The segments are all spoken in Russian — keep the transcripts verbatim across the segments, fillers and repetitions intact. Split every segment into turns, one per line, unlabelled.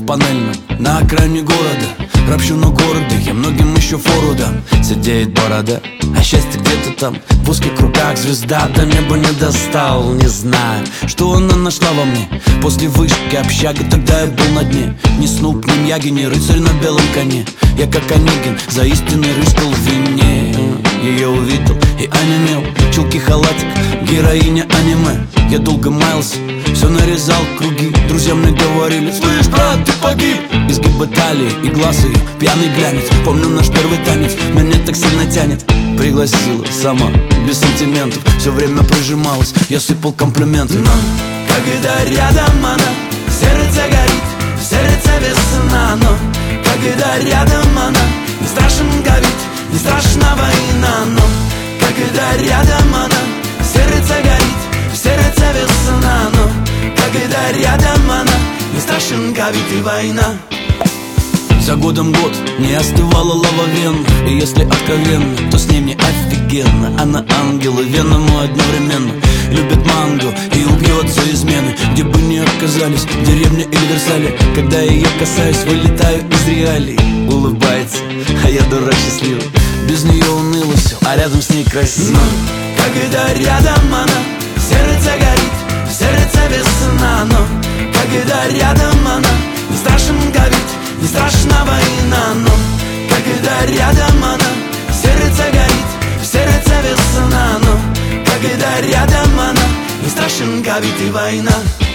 панельном на окраине города. Ропщу на городе, я многим еще фору дам. Сидеет борода, а счастье где-то там, в узких кругах звезда до неба не достал. Не знаю, что она нашла во мне после вышки общаги, тогда я был на дне. Ни Снуп, ни Мьяги, ни рыцарь на белом коне. Я как Онегин, за истинный рыскал в вине. Ее увидел и онемел, чулки, халатик, героиня аниме. Я долго маялся, все нарезал круги. Друзья мне говорили: слышь, брат, ты погиб. Изгибы талии и глаз ее, пьяный глянец. Помню наш первый танец, меня так сильно тянет. Пригласила сама, без сантиментов, все время прижималась, я сыпал комплименты. Но когда рядом она, сердце горит, в сердце весна. Но когда рядом она, не страшен ковид, не страшна война. Но когда рядом она, сердце горит, в сердце весна. Но когда рядом она, не страшен ковид и война. За годом год не остывала лава вен. И если откровенно, то с ней мне офигенно. Она ангел и вена мой одновременно. Любит манго и убьет за измены. Где бы ни оказались, в деревне или Версале, когда я ее касаюсь, вылетаю из реалий. Улыбается, а я дурак счастливый. Без нее уныло все, а рядом с ней красиво. Но когда рядом она, сердце горит, в сердце весна. Но когда рядом она, не страшен ковид, не страшна война. Но когда рядом она, сердце горит, в сердце весна. Но когда рядом она, не страшен ковид и война.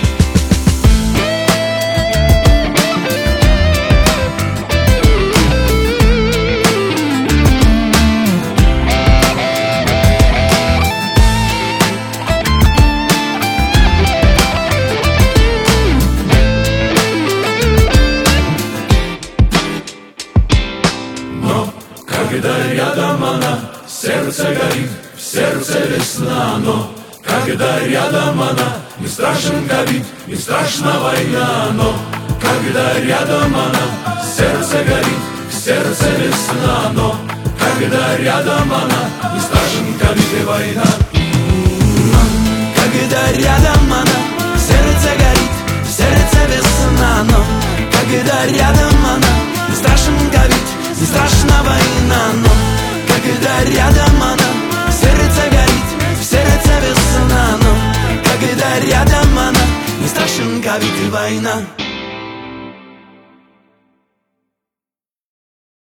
Когда рядом она, сердце горит, в сердце весна. Но когда рядом она, не страшен ковид, не страшна война. Но когда рядом она, сердце горит, в сердце весна. Но когда рядом она, не страшен ковид и война.
Но когда рядом она, сердце горит, в сердце весна. Но когда рядом она, не страшен